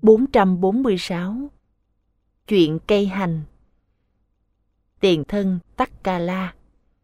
446. Chuyện cây hành. Tiền thân tắc ca la.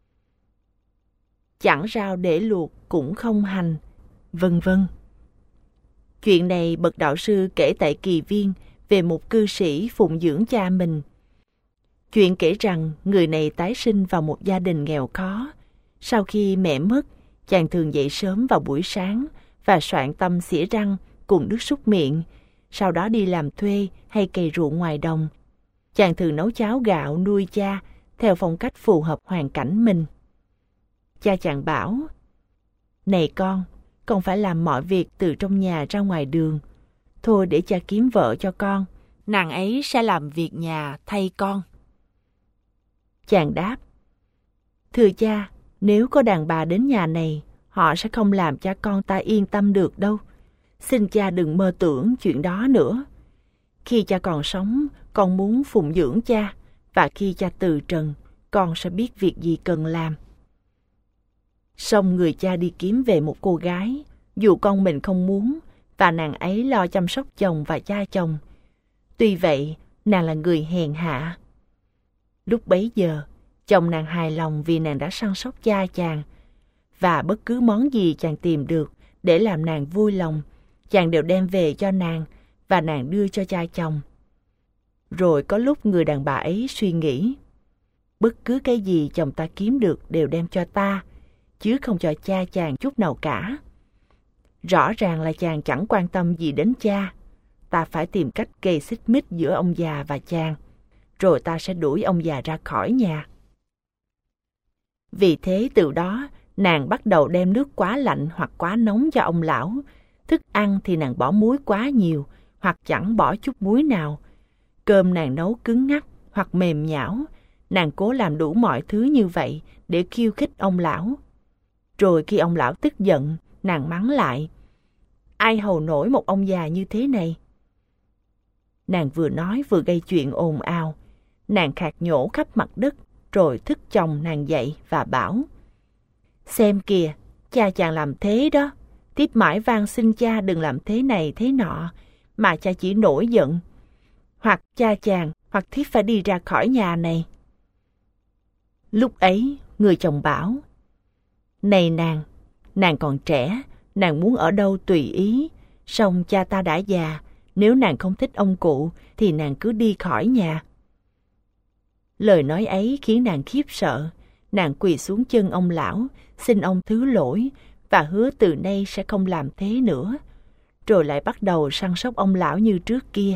Chẳng rau để luộc cũng không hành, vân vân. Chuyện này bậc đạo sư kể tại Kỳ Viên về một cư sĩ phụng dưỡng cha mình. Chuyện kể rằng người này tái sinh vào một gia đình nghèo khó. Sau khi mẹ mất, chàng thường dậy sớm vào buổi sáng và soạn tâm xỉa răng cùng nước súc miệng, sau đó đi làm thuê hay cày ruộng ngoài đồng. Chàng thường nấu cháo gạo nuôi cha theo phong cách phù hợp hoàn cảnh mình. Cha chàng bảo: "Này con phải làm mọi việc từ trong nhà ra ngoài đường. Thôi để cha kiếm vợ cho con, nàng ấy sẽ làm việc nhà thay con." Chàng đáp: "Thưa cha, nếu có đàn bà đến nhà này, họ sẽ không làm cha con ta yên tâm được đâu. Xin cha đừng mơ tưởng chuyện đó nữa. Khi cha còn sống, con muốn phụng dưỡng cha, và khi cha từ trần, con sẽ biết việc gì cần làm." Xong người cha đi kiếm về một cô gái, dù con mình không muốn, và nàng ấy lo chăm sóc chồng và cha chồng. Tuy vậy, nàng là người hèn hạ. Lúc bấy giờ, chồng nàng hài lòng vì nàng đã săn sóc cha chàng, và bất cứ món gì chàng tìm được để làm nàng vui lòng, chàng đều đem về cho nàng, và nàng đưa cho cha chồng. Rồi có lúc người đàn bà ấy suy nghĩ: bất cứ cái gì chồng ta kiếm được đều đem cho ta, chứ không cho cha chàng chút nào cả. Rõ ràng là chàng chẳng quan tâm gì đến cha. Ta phải tìm cách gây xích mích giữa ông già và chàng, rồi ta sẽ đuổi ông già ra khỏi nhà. Vì thế từ đó, nàng bắt đầu đem nước quá lạnh hoặc quá nóng cho ông lão. Thức ăn thì nàng bỏ muối quá nhiều, hoặc chẳng bỏ chút muối nào. Cơm nàng nấu cứng ngắc hoặc mềm nhão. Nàng cố làm đủ mọi thứ như vậy để khiêu khích ông lão. Rồi khi ông lão tức giận, nàng mắng lại: "Ai hầu nổi một ông già như thế này?" Nàng vừa nói vừa gây chuyện ồn ào. Nàng khạc nhổ khắp mặt đất, rồi thức chồng nàng dậy và bảo: "Xem kìa, cha chàng làm thế đó. Thiếp mãi van xin cha đừng làm thế này thế nọ, mà cha chỉ nổi giận. Hoặc cha chàng, hoặc thiếp phải đi ra khỏi nhà này." Lúc ấy, người chồng bảo: "Này nàng còn trẻ, nàng muốn ở đâu tùy ý. Song cha ta đã già, nếu nàng không thích ông cụ, thì nàng cứ đi khỏi nhà." Lời nói ấy khiến nàng khiếp sợ. Nàng quỳ xuống chân ông lão, xin ông thứ lỗi, và hứa từ nay sẽ không làm thế nữa. Rồi lại bắt đầu săn sóc ông lão như trước kia.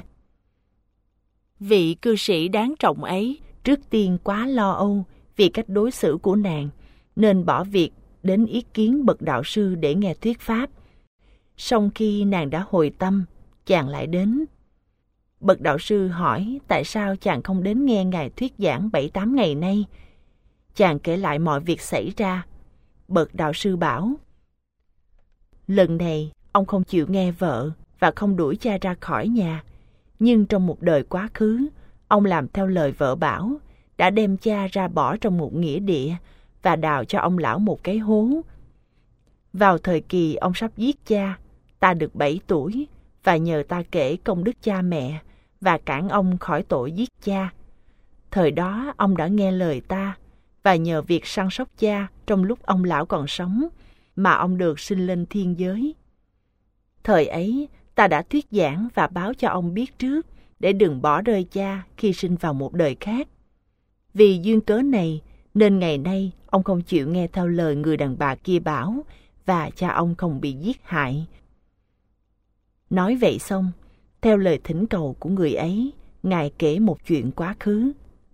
Vị cư sĩ đáng trọng ấy trước tiên quá lo âu vì cách đối xử của nàng, nên bỏ việc đến ý kiến bậc đạo sư để nghe thuyết pháp. Song khi nàng đã hồi tâm, chàng lại đến. Bậc đạo sư hỏi tại sao chàng không đến nghe ngài thuyết giảng 7-8 ngày nay. Chàng kể lại mọi việc xảy ra. Bậc đạo sư bảo: "Lần này ông không chịu nghe vợ và không đuổi cha ra khỏi nhà, nhưng trong một đời quá khứ, ông làm theo lời vợ bảo, đã đem cha ra bỏ trong một nghĩa địa và đào cho ông lão một cái hố. Vào thời kỳ ông sắp giết cha, ta được 7 tuổi, và nhờ ta kể công đức cha mẹ và cản ông khỏi tội giết cha. Thời đó ông đã nghe lời ta, và nhờ việc săn sóc cha trong lúc ông lão còn sống, mà ông được sinh lên thiên giới. Thời ấy, ta đã thuyết giảng và báo cho ông biết trước, để đừng bỏ rơi cha khi sinh vào một đời khác. Vì duyên cớ này, nên ngày nay ông không chịu nghe theo lời người đàn bà kia bảo, và cha ông không bị giết hại." Nói vậy xong, theo lời thỉnh cầu của người ấy, ngài kể một chuyện quá khứ.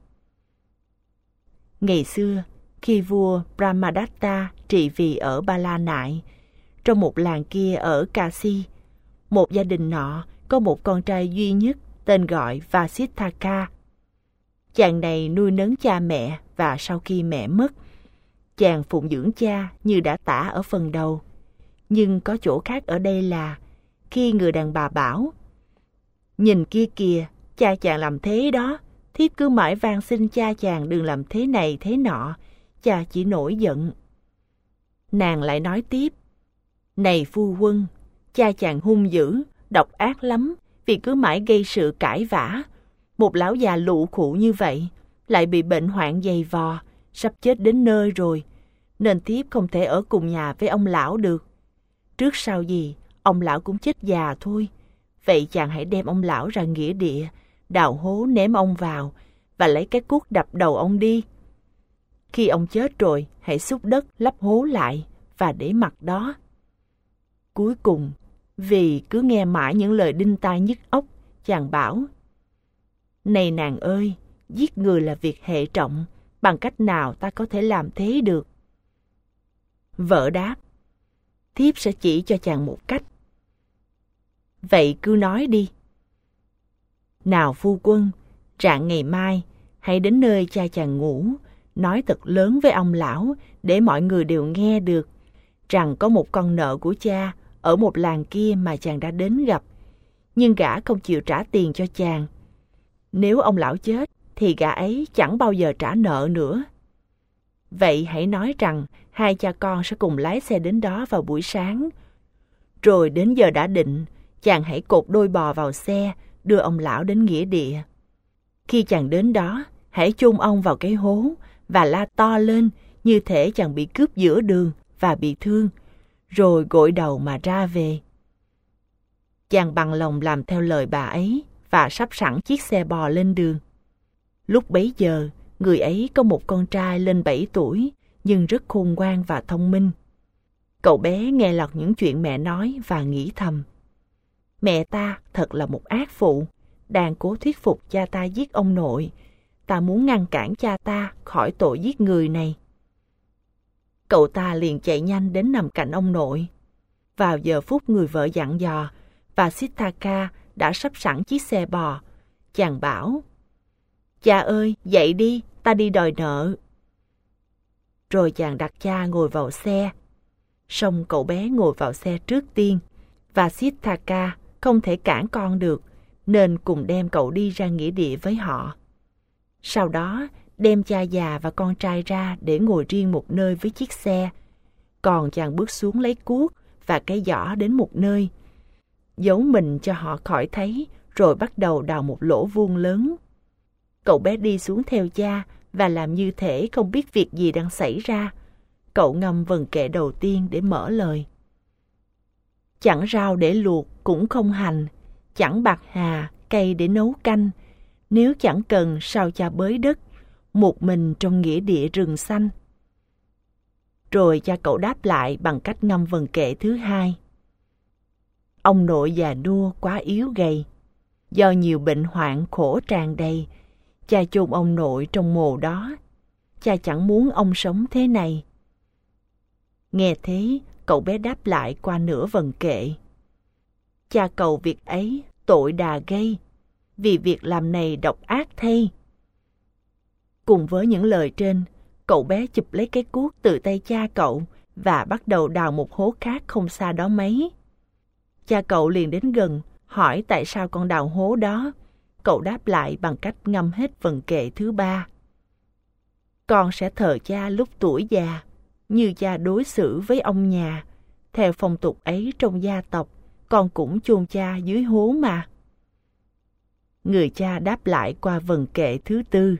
Ngày xưa, khi vua Brahmadatta trị vì ở Ba La Nại, trong một làng kia ở Kashi, một gia đình nọ có một con trai duy nhất tên gọi Vasithaka. Chàng này nuôi nấng cha mẹ, và sau khi mẹ mất, chàng phụng dưỡng cha như đã tả ở phần đầu. Nhưng có chỗ khác ở đây là, khi người đàn bà bảo: "Nhìn kia kìa, cha chàng làm thế đó, thiếp cứ mãi van xin cha chàng đừng làm thế này thế nọ, cha chỉ nổi giận." Nàng lại nói tiếp: "Này phu quân, cha chàng hung dữ, độc ác lắm, vì cứ mãi gây sự cãi vã. Một lão già lụ khụ như vậy, lại bị bệnh hoạn dày vò, sắp chết đến nơi rồi, nên thiếp không thể ở cùng nhà với ông lão được. Trước sau gì, ông lão cũng chết già thôi. Vậy chàng hãy đem ông lão ra nghĩa địa, đào hố ném ông vào, và lấy cái cuốc đập đầu ông đi. Khi ông chết rồi, hãy xúc đất lấp hố lại, và để mặc đó. Cuối cùng, vì cứ nghe mãi những lời đinh tai nhức óc, chàng bảo: Này nàng ơi, giết người là việc hệ trọng, bằng cách nào ta có thể làm thế được? Vợ đáp: Thiếp sẽ chỉ cho chàng một cách. Vậy cứ nói đi. Nào phu quân, rạng ngày mai, hãy đến nơi cha chàng ngủ, nói thật lớn với ông lão để mọi người đều nghe được, rằng có một con nợ của cha ở một làng kia mà chàng đã đến gặp, nhưng gã không chịu trả tiền cho chàng. Nếu ông lão chết, thì gã ấy chẳng bao giờ trả nợ nữa. Vậy hãy nói rằng hai cha con sẽ cùng lái xe đến đó vào buổi sáng. Rồi đến giờ đã định, chàng hãy cột đôi bò vào xe, đưa ông lão đến nghĩa địa. Khi chàng đến đó, hãy chôn ông vào cái hố và la to lên như thể chàng bị cướp giữa đường và bị thương, rồi gội đầu mà ra về. Chàng bằng lòng làm theo lời bà ấy và sắp sẵn chiếc xe bò lên đường. Lúc bấy giờ, người ấy có một con trai lên 7 tuổi, nhưng rất khôn ngoan và thông minh. Cậu bé nghe lọt những chuyện mẹ nói và nghĩ thầm: Mẹ ta thật là một ác phụ, đang cố thuyết phục cha ta giết ông nội. Ta muốn ngăn cản cha ta khỏi tội giết người này. Cậu ta liền chạy nhanh đến nằm cạnh ông nội. Vào giờ phút người vợ dặn dò, và Sithaka đã sắp sẵn chiếc xe bò, chàng bảo: Cha ơi, dậy đi, ta đi đòi nợ. Rồi chàng đặt cha ngồi vào xe. Song cậu bé ngồi vào xe trước tiên, và Sithaka không thể cản con được, nên cùng đem cậu đi ra nghĩa địa với họ. Sau đó, đem cha già và con trai ra để ngồi riêng một nơi với chiếc xe. Còn chàng bước xuống lấy cuốc và cái giỏ đến một nơi, giấu mình cho họ khỏi thấy, rồi bắt đầu đào một lỗ vuông lớn. Cậu bé đi xuống theo cha và làm như thể không biết việc gì đang xảy ra. Cậu ngâm vần kệ đầu tiên để mở lời: Chẳng rau để luộc cũng không hành, chẳng bạc hà, cây để nấu canh. Nếu chẳng cần sao cha bới đất, một mình trong nghĩa địa rừng xanh. Rồi cha cậu đáp lại bằng cách ngâm vần kệ thứ hai: Ông nội già nua quá yếu gầy, do nhiều bệnh hoạn khổ tràn đầy, cha chôn ông nội trong mồ đó. Cha chẳng muốn ông sống thế này. Nghe thế, cậu bé đáp lại qua nửa vần kệ: Cha cầu việc ấy tội đà gây, vì việc làm này độc ác thay. Cùng với những lời trên, cậu bé chụp lấy cái cuốc từ tay cha cậu và bắt đầu đào một hố khác không xa đó mấy. Cha cậu liền đến gần, hỏi tại sao con đào hố đó. Cậu đáp lại bằng cách ngâm hết vần kệ thứ ba: Con sẽ thờ cha lúc tuổi già, như cha đối xử với ông nhà. Theo phong tục ấy trong gia tộc, con cũng chôn cha dưới hố mà. Người cha đáp lại qua vần kệ thứ tư: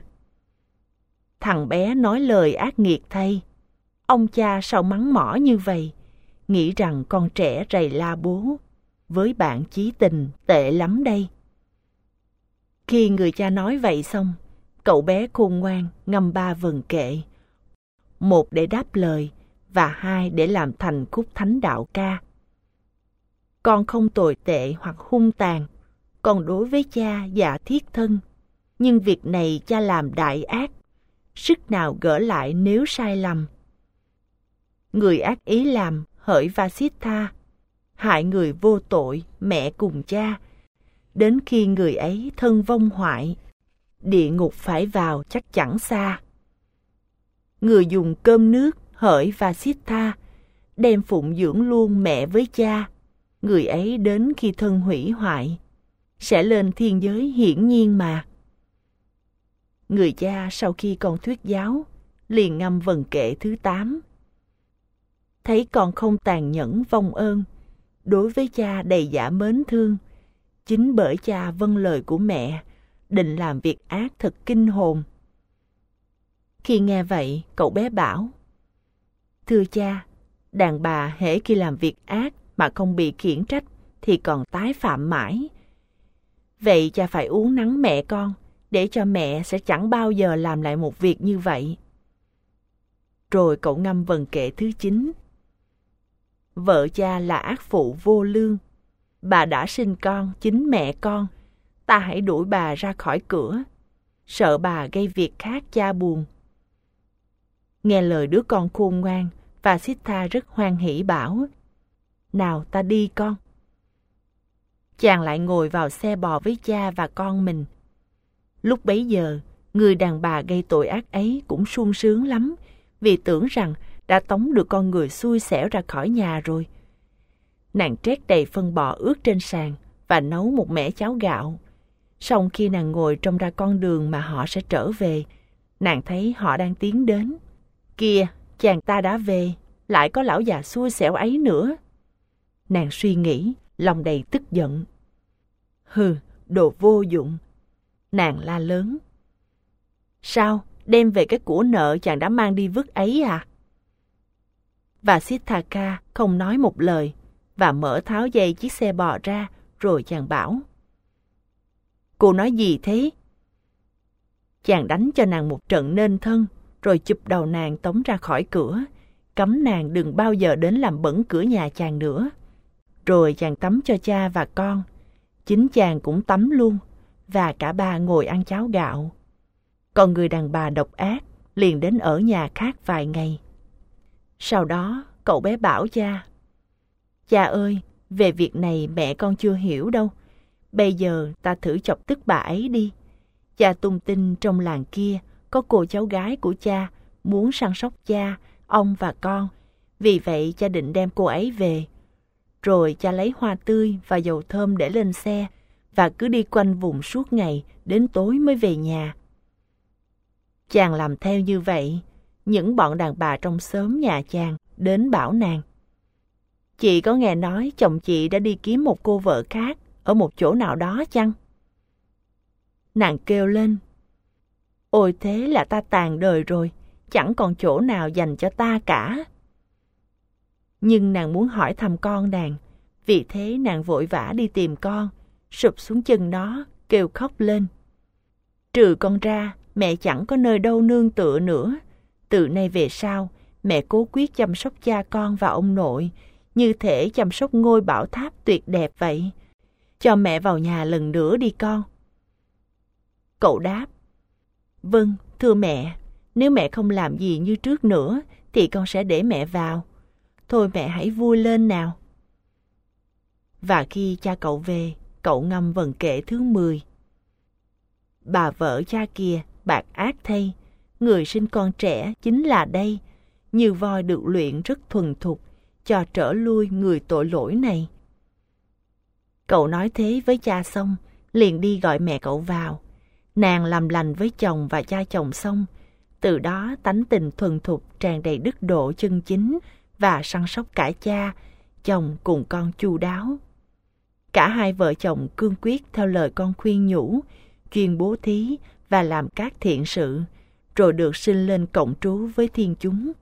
Thằng bé nói lời ác nghiệt thay. Ông cha sao mắng mỏ như vậy, nghĩ rằng con trẻ rầy la bố. Với bạn chí tình tệ lắm đây. Khi người cha nói vậy xong, cậu bé khôn ngoan ngâm 3 vần kệ, 1 để đáp lời và 2 để làm thành khúc thánh đạo ca. Con không tồi tệ hoặc hung tàn, còn đối với cha dạ thiết thân. Nhưng việc này cha làm đại ác, sức nào gỡ lại nếu sai lầm. Người ác ý làm hỡi Vasitha, hại người vô tội mẹ cùng cha, đến khi người ấy thân vong hoại, địa ngục phải vào chắc chẳng xa. Người dùng cơm nước hỡi Vasitha, đem phụng dưỡng luôn mẹ với cha, người ấy đến khi thân hủy hoại, sẽ lên thiên giới hiển nhiên mà. Người cha sau khi con thuyết giáo, liền ngâm vần kệ thứ 8. Thấy con không tàn nhẫn vong ơn, đối với cha đầy dã mến thương, Chính bởi cha vâng lời của mẹ, định làm việc ác thật kinh hồn. Khi nghe vậy, cậu bé bảo: Thưa cha, đàn bà hễ khi làm việc ác mà không bị khiển trách thì còn tái phạm mãi. Vậy cha phải uốn nắn mẹ con, để cho mẹ sẽ chẳng bao giờ làm lại một việc như vậy. Rồi cậu ngâm vần kệ thứ 9. Vợ cha là ác phụ vô lương. Bà đã sinh con, chính mẹ con. Ta hãy đuổi bà ra khỏi cửa. Sợ bà gây việc khác cha buồn. Nghe lời đứa con khôn ngoan, Vasitha rất hoan hỉ bảo: Nào ta đi con. Chàng lại ngồi vào xe bò với cha và con mình. Lúc bấy giờ, người đàn bà gây tội ác ấy cũng sung sướng lắm, vì tưởng rằng đã tống được con người xui xẻo ra khỏi nhà rồi. Nàng trét đầy phân bò ướt trên sàn và nấu một mẻ cháo gạo. Xong khi nàng ngồi trông ra con đường mà họ sẽ trở về, nàng thấy họ đang tiến đến. Kìa, chàng ta đã về, lại có lão già xui xẻo ấy nữa. Nàng suy nghĩ, lòng đầy tức giận. Hừ, đồ vô dụng. Nàng la lớn: Sao, đem về cái của nợ chàng đã mang đi vứt ấy à? Và Sithaka không nói một lời và mở tháo dây chiếc xe bò ra, rồi chàng bảo: Cô nói gì thế? Chàng đánh cho nàng một trận nên thân, rồi chụp đầu nàng tống ra khỏi cửa, cấm nàng đừng bao giờ đến làm bẩn cửa nhà chàng nữa. Rồi chàng tắm cho cha và con, chính chàng cũng tắm luôn, và cả ba ngồi ăn cháo gạo. Còn người đàn bà độc ác liền đến ở nhà khác vài ngày. Sau đó cậu bé bảo cha: Cha ơi, về việc này mẹ con chưa hiểu đâu. Bây giờ ta thử chọc tức bà ấy đi. Cha tung tin trong làng kia có cô cháu gái của cha muốn săn sóc cha, ông và con. Vì vậy cha định đem cô ấy về. Rồi cha lấy hoa tươi và dầu thơm để lên xe và cứ đi quanh vùng suốt ngày, đến tối mới về nhà. Chàng làm theo như vậy, những bọn đàn bà trong xóm nhà chàng đến bảo nàng: Chị có nghe nói chồng chị đã đi kiếm một cô vợ khác ở một chỗ nào đó chăng? Nàng kêu lên: Ôi thế là ta tàn đời rồi, chẳng còn chỗ nào dành cho ta cả. Nhưng nàng muốn hỏi thăm con nàng, vì thế nàng vội vã đi tìm con, sụp xuống chân nó, kêu khóc lên: Trừ con ra, mẹ chẳng có nơi đâu nương tựa nữa. Từ nay về sau, mẹ cố quyết chăm sóc cha con và ông nội, như thể chăm sóc ngôi bảo tháp tuyệt đẹp vậy. Cho mẹ vào nhà lần nữa đi con. Cậu đáp: Vâng, thưa mẹ, nếu mẹ không làm gì như trước nữa, thì con sẽ để mẹ vào. Thôi mẹ hãy vui lên nào. Và khi cha cậu về, cậu ngâm vần kệ thứ 10. Bà vợ cha kìa, bạc ác thay, người sinh con trẻ chính là đây, như voi được luyện rất thuần thục, cho trở lui người tội lỗi này. Cậu nói thế với cha xong, liền đi gọi mẹ cậu vào. Nàng làm lành với chồng và cha chồng xong, từ đó tánh tình thuần thục tràn đầy đức độ chân chính và săn sóc cả cha, chồng cùng con chu đáo. Cả hai vợ chồng cương quyết theo lời con khuyên nhủ, chuyên bố thí và làm các thiện sự, rồi được sinh lên cộng trú với thiên chúng.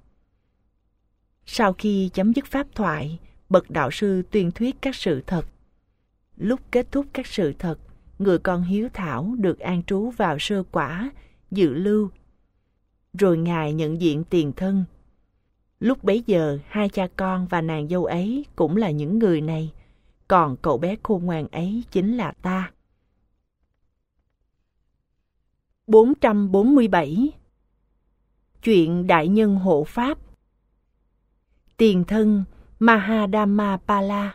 Sau khi chấm dứt pháp thoại, bậc đạo sư tuyên thuyết các sự thật. Lúc kết thúc các sự thật, người con hiếu thảo được an trú vào sơ quả, dự lưu. Rồi Ngài nhận diện tiền thân. Lúc bấy giờ, hai cha con và nàng dâu ấy cũng là những người này, còn cậu bé khôn ngoan ấy chính là ta. 447. Chuyện Đại Nhân Hộ Pháp. Tiền thân Mahadamapala.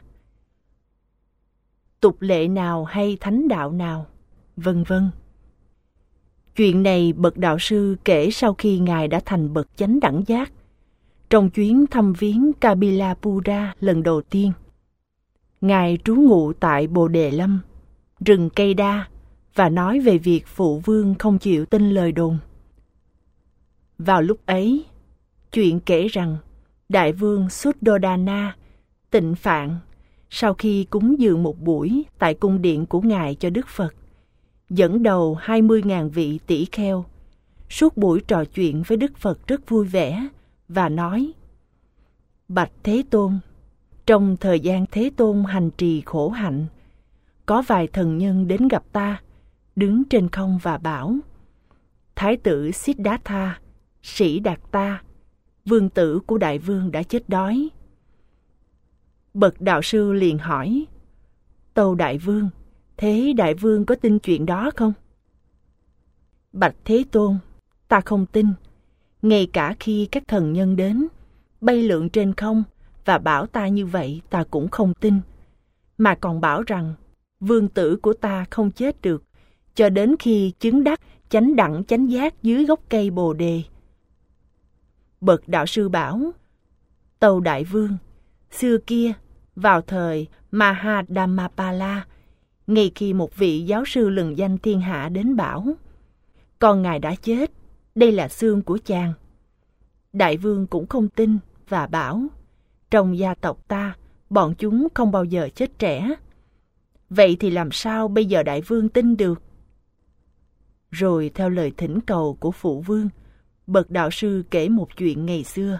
Tục lệ nào hay thánh đạo nào, vân vân. Chuyện này bậc đạo sư kể sau khi Ngài đã thành bậc chánh đẳng giác, trong chuyến thăm viếng Kapilapura lần đầu tiên. Ngài trú ngụ tại Bồ Đề Lâm, rừng cây đa, và nói về việc phụ vương không chịu tin lời đồn. Vào lúc ấy, chuyện kể rằng Đại vương Suddhodana, Tịnh Phạn, Sau khi cúng dường một buổi tại cung điện của Ngài cho Đức Phật, dẫn đầu 20.000 vị tỷ kheo, suốt buổi trò chuyện với Đức Phật rất vui vẻ và nói: Bạch Thế Tôn, trong thời gian Thế Tôn hành trì khổ hạnh, có vài thần nhân đến gặp ta, đứng trên không và bảo: Thái tử Siddhartha, Sĩ Đạt Ta, vương tử của đại vương đã chết đói. Bậc đạo sư liền hỏi: Tâu đại vương, thế đại vương có tin chuyện đó không? Bạch Thế Tôn, ta không tin. Ngay cả khi các thần nhân đến, bay lượn trên không và bảo ta như vậy, ta cũng không tin, mà còn bảo rằng vương tử của ta không chết được cho đến khi chứng đắc chánh đẳng chánh giác dưới gốc cây Bồ Đề. Bậc đạo sư bảo: Tâu đại vương, xưa kia, vào thời Mahadhammapala, ngay khi một vị giáo sư lừng danh thiên hạ đến bảo: Con ngài đã chết, đây là xương của chàng. Đại vương cũng không tin và bảo: Trong gia tộc ta, bọn chúng không bao giờ chết trẻ. Vậy thì làm sao bây giờ đại vương tin được? Rồi theo lời thỉnh cầu của phụ vương, bậc đạo sư kể một chuyện ngày xưa.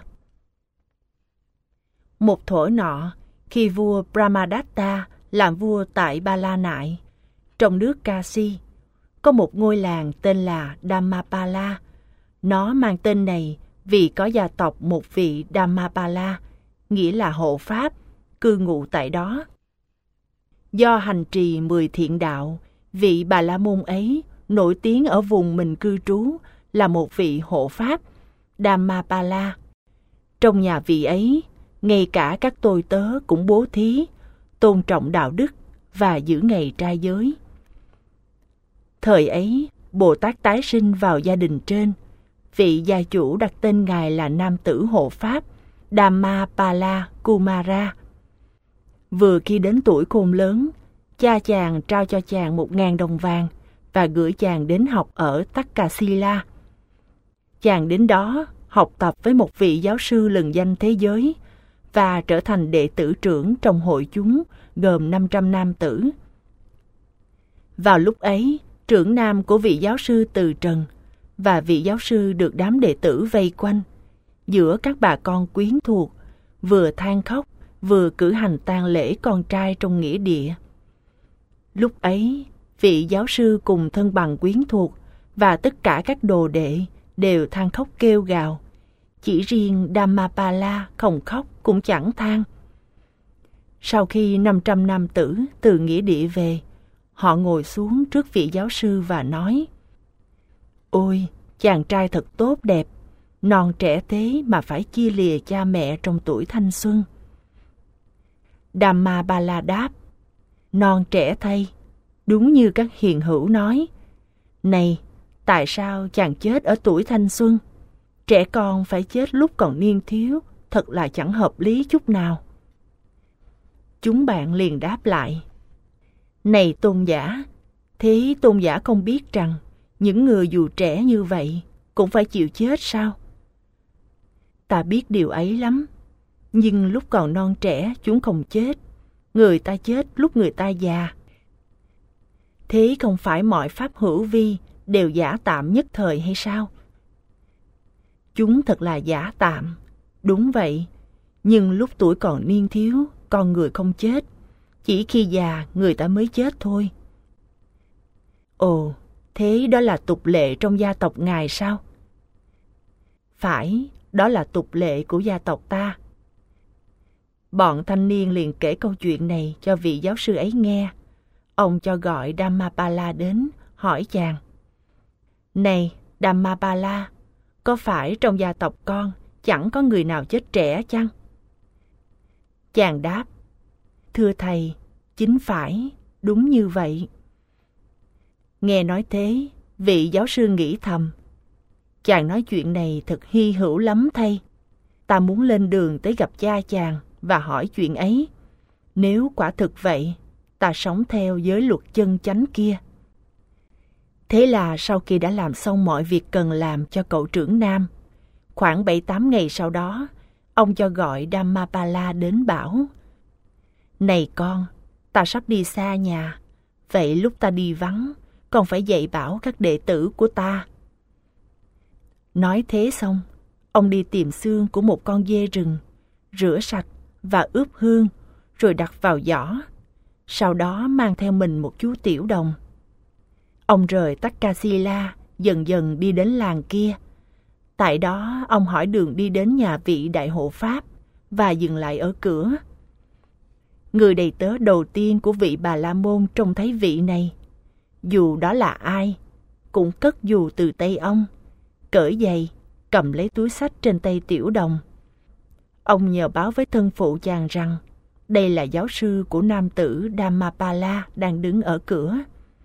Một thuở nọ, khi vua Brahmadatta làm vua tại Ba La Nại, trong nước Kashi, có một ngôi làng tên là Dhammapala. Nó mang tên này vì có gia tộc một vị Dhammapala, nghĩa là hộ pháp, cư ngụ tại đó. Do hành trì 10 thiện đạo, vị Bà La Môn ấy nổi tiếng ở vùng mình cư trú là một vị hộ pháp, Dhammapala. Trong nhà vị ấy, ngay cả các tôi tớ cũng bố thí, tôn trọng đạo đức và giữ ngày trai giới. Thời ấy, Bồ Tát tái sinh vào gia đình trên. Vị gia chủ đặt tên ngài là nam tử hộ pháp Dhammapala Kumara. Vừa khi đến tuổi khôn lớn, cha chàng trao cho chàng 1.000 đồng vàng và gửi chàng đến học ở Takasila. Chàng đến đó học tập với một vị giáo sư lừng danh thế giới và trở thành đệ tử trưởng trong hội chúng gồm 500 nam tử. Vào lúc ấy, trưởng nam của vị giáo sư từ trần và vị giáo sư được đám đệ tử vây quanh, giữa các bà con quyến thuộc, vừa than khóc, vừa cử hành tang lễ con trai trong nghĩa địa. Lúc ấy, vị giáo sư cùng thân bằng quyến thuộc và tất cả các đồ đệ đều than khóc kêu gào. Chỉ riêng Dhammapala không khóc cũng chẳng than. Sau khi 500 nam tử từ nghĩa địa về, họ ngồi xuống trước vị giáo sư và nói: Ôi, chàng trai thật tốt đẹp, non trẻ thế mà phải chia lìa cha mẹ trong tuổi thanh xuân. Dhammapala đáp: Non trẻ thay, đúng như các hiền hữu nói. Này, tại sao chàng chết ở tuổi thanh xuân? Trẻ con phải chết lúc còn niên thiếu, thật là chẳng hợp lý chút nào. Chúng bạn liền đáp lại: Này tôn giả, thế tôn giả không biết rằng những người dù trẻ như vậy cũng phải chịu chết sao? Ta biết điều ấy lắm, nhưng lúc còn non trẻ chúng không chết, người ta chết lúc người ta già. Thế không phải mọi pháp hữu vi đều giả tạm nhất thời hay sao? Chúng thật là giả tạm, đúng vậy, nhưng lúc tuổi còn niên thiếu, con người không chết, chỉ khi già người ta mới chết thôi. Ồ, thế đó là tục lệ trong gia tộc ngài sao? Phải, đó là tục lệ của gia tộc ta. Bọn thanh niên liền kể câu chuyện này cho vị giáo sư ấy nghe. Ông cho gọi Dhammapala đến, hỏi chàng: Này Dhammapala, có phải trong gia tộc con chẳng có người nào chết trẻ chăng? Chàng đáp: Thưa thầy, chính phải, đúng như vậy. Nghe nói thế, vị giáo sư nghĩ thầm: Chàng nói chuyện này thật hy hữu lắm thay. Ta muốn lên đường tới gặp cha chàng và hỏi chuyện ấy. Nếu quả thực vậy, ta sống theo giới luật chân chánh kia. Thế là sau khi đã làm xong mọi việc cần làm cho cậu trưởng nam, khoảng 7-8 ngày sau đó, ông cho gọi Dhammapala đến bảo: Này con, ta sắp đi xa nhà, vậy lúc ta đi vắng, con phải dạy bảo các đệ tử của ta. Nói thế xong, ông đi tìm xương của một con dê rừng, rửa sạch và ướp hương, rồi đặt vào giỏ. Sau đó mang theo mình một chú tiểu đồng. Ông rời Takkasila, dần dần đi đến làng kia. Tại đó, ông hỏi đường đi đến nhà vị đại hộ pháp và dừng lại ở cửa. Người đầy tớ đầu tiên của vị Bà La Môn trông thấy vị này, dù đó là ai, cũng cất dù từ tay ông, cởi giày, cầm lấy túi xách trên tay tiểu đồng. Ông nhờ báo với thân phụ chàng rằng đây là giáo sư của nam tử Dhammapala đang đứng ở cửa.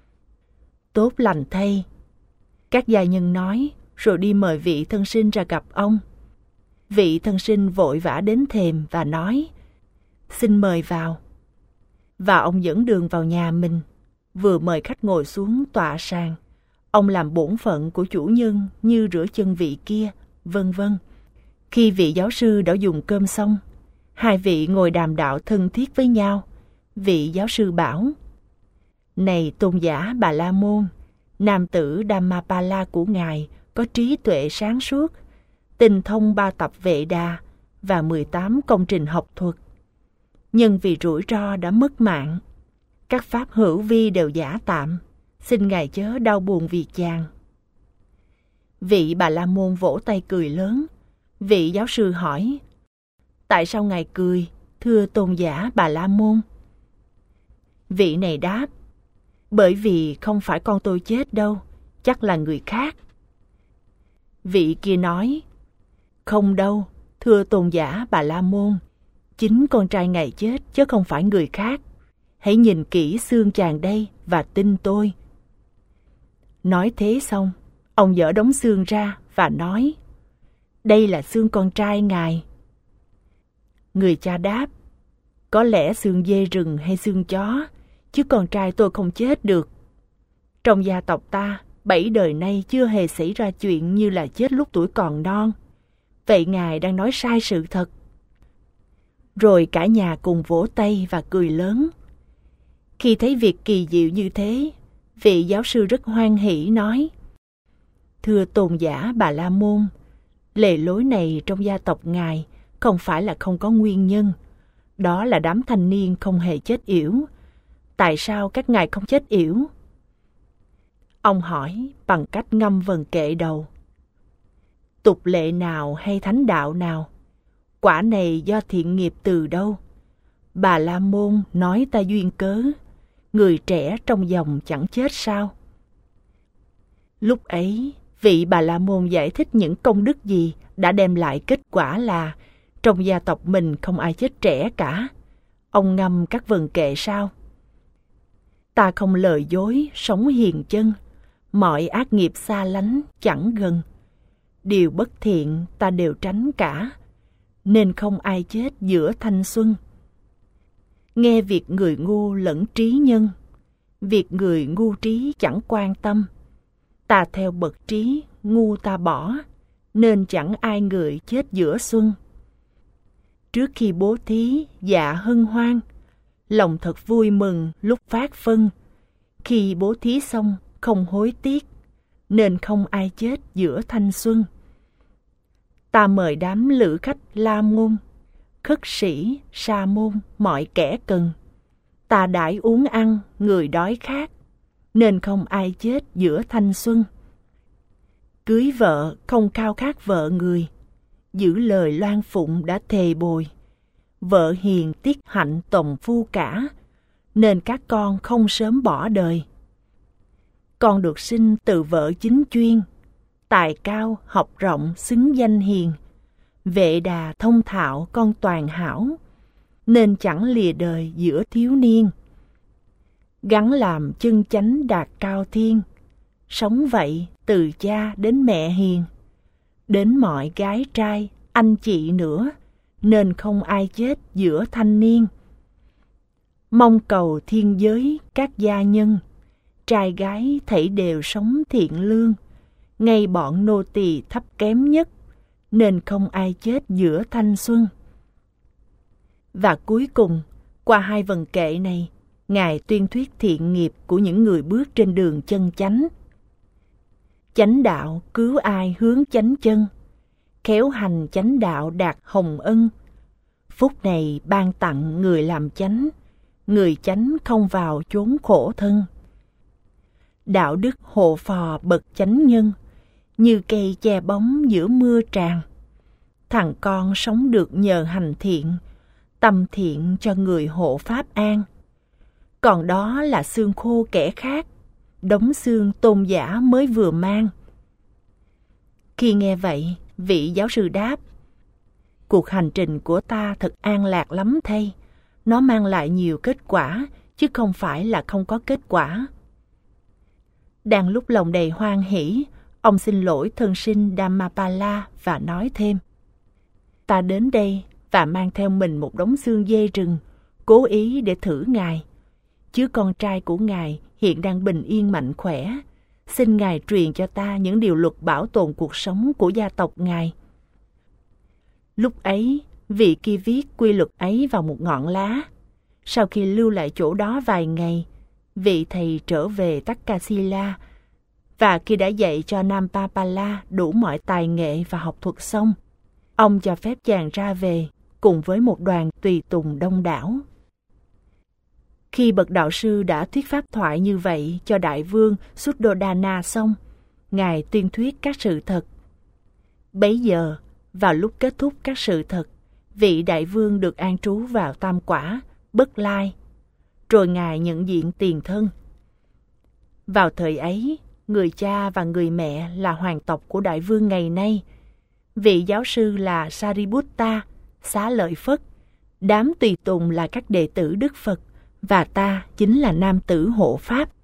Tốt lành thay, các gia nhân nói, rồi đi mời vị thân sinh ra gặp ông. Vị thân sinh vội vã đến thềm và nói, xin mời vào. Và ông dẫn đường vào nhà mình, vừa mời khách ngồi xuống tọa sàn. Ông làm bổn phận của chủ nhân như rửa chân vị kia, vân vân. Khi vị giáo sư đã dùng cơm xong, hai vị ngồi đàm đạo thân thiết với nhau. Vị giáo sư bảo, này tôn giả Bà La Môn, nam tử Dhammapala của ngài có trí tuệ sáng suốt, tinh thông 3 tập Vệ Đà và 18 công trình học thuật. Nhưng vì rủi ro đã mất mạng, các pháp hữu vi đều giả tạm, xin ngài chớ đau buồn vì chàng. Vị Bà La Môn vỗ tay cười lớn. Vị giáo sư hỏi, tại sao ngài cười, thưa tôn giả Bà La Môn? Vị này đáp, bởi vì không phải con tôi chết đâu, chắc là người khác. Vị kia nói, không đâu, thưa tôn giả Bà La Môn, chính con trai ngài chết chứ không phải người khác. Hãy nhìn kỹ xương chàng đây và tin tôi. Nói thế xong, ông dỡ đống xương ra và nói, đây là xương con trai ngài. Người cha đáp, có lẽ xương dê rừng hay xương chó, chứ con trai tôi không chết được. Trong gia tộc ta, 7 đời nay chưa hề xảy ra chuyện như là chết lúc tuổi còn non. Vậy ngài đang nói sai sự thật. Rồi cả nhà cùng vỗ tay và cười lớn. Khi thấy việc kỳ diệu như thế, vị giáo sư rất hoan hỉ nói, thưa tôn giả Bà La Môn, lề lối này trong gia tộc ngài không phải là không có nguyên nhân. Đó là đám thanh niên không hề chết yểu. Tại sao các ngài không chết yểu? Ông hỏi bằng cách ngâm vần kệ đầu. Tục lệ nào hay thánh đạo nào? Quả này do thiện nghiệp từ đâu? Bà La Môn nói ta duyên cớ, người trẻ trong dòng chẳng chết sao? Lúc ấy, vị Bà La Môn giải thích những công đức gì đã đem lại kết quả là trong gia tộc mình không ai chết trẻ cả. Ông ngâm các vần kệ sau. Ta không lời dối, sống hiền chân, mọi ác nghiệp xa lánh, chẳng gần. Điều bất thiện ta đều tránh cả, nên không ai chết giữa thanh xuân. Nghe việc người ngu lẫn trí nhân, việc người ngu trí chẳng quan tâm. Ta theo bậc trí, ngu ta bỏ, nên chẳng ai người chết giữa xuân. Trước khi bố thí, dạ hân hoan, lòng thật vui mừng lúc phát phân. Khi bố thí xong, không hối tiếc, nên không ai chết giữa thanh xuân. Ta mời đám lữ khách La Môn, khất sĩ, sa môn, mọi kẻ cần. Ta đãi uống ăn, người đói khát, nên không ai chết giữa thanh xuân. Cưới vợ không khao khát vợ người, giữ lời loan phụng đã thề bồi. Vợ hiền tiết hạnh tòng phu cả, nên các con không sớm bỏ đời. Con được sinh từ vợ chính chuyên, tài cao học rộng xứng danh hiền. Vệ đà thông thạo con toàn hảo, nên chẳng lìa đời giữa thiếu niên. Gắn làm chân chánh đạt cao thiên, sống vậy từ cha đến mẹ hiền. Đến mọi gái trai, anh chị nữa, nên không ai chết giữa thanh niên. Mong cầu thiên giới các gia nhân, trai gái thảy đều sống thiện lương. Ngay bọn nô tỳ thấp kém nhất, nên không ai chết giữa thanh xuân. Và cuối cùng, Qua 2 vần kệ này, Ngài tuyên thuyết thiện nghiệp của những người bước trên đường chân chánh. Chánh đạo cứu ai hướng chánh chân, khéo hành chánh đạo đạt hồng ân. Phúc này ban tặng người làm chánh, người chánh không vào chốn khổ thân. Đạo đức hộ phò bậc chánh nhân, như cây che bóng giữa mưa tràn. Thằng con sống được nhờ hành thiện, tâm thiện cho người hộ pháp an. Còn đó là xương khô kẻ khác, đống xương tôn giả mới vừa mang. Khi nghe vậy, vị giáo sư đáp: cuộc hành trình của ta thật an lạc lắm thay. Nó mang lại nhiều kết quả, chứ không phải là không có kết quả. Đang lúc lòng đầy hoan hỷ, ông xin lỗi thân sinh Dhammapala và nói thêm: ta đến đây và mang theo mình một đống xương dê rừng, cố ý để thử Ngài. Chứ con trai của Ngài hiện đang bình yên mạnh khỏe. Xin Ngài truyền cho ta những điều luật bảo tồn cuộc sống của gia tộc Ngài. Lúc ấy, vị kia viết quy luật ấy vào một ngọn lá. Sau khi lưu lại chỗ đó vài ngày, vị thầy trở về Takasila, và khi đã dạy cho Dhammapala đủ mọi tài nghệ và học thuật xong, ông cho phép chàng ra về cùng với một đoàn tùy tùng đông đảo. Khi bậc đạo sư đã thuyết pháp thoại như vậy cho đại vương Suddhodana xong, Ngài tuyên thuyết các sự thật. Bấy giờ, vào lúc kết thúc các sự thật, vị đại vương được an trú vào tam quả, Bất Lai. Rồi Ngài nhận diện tiền thân. Vào thời ấy, người cha và người mẹ là hoàng tộc của đại vương ngày nay. Vị giáo sư là Sariputta, Xá Lợi Phất. Đám tùy tùng là các đệ tử Đức Phật, và ta chính là nam tử hộ pháp.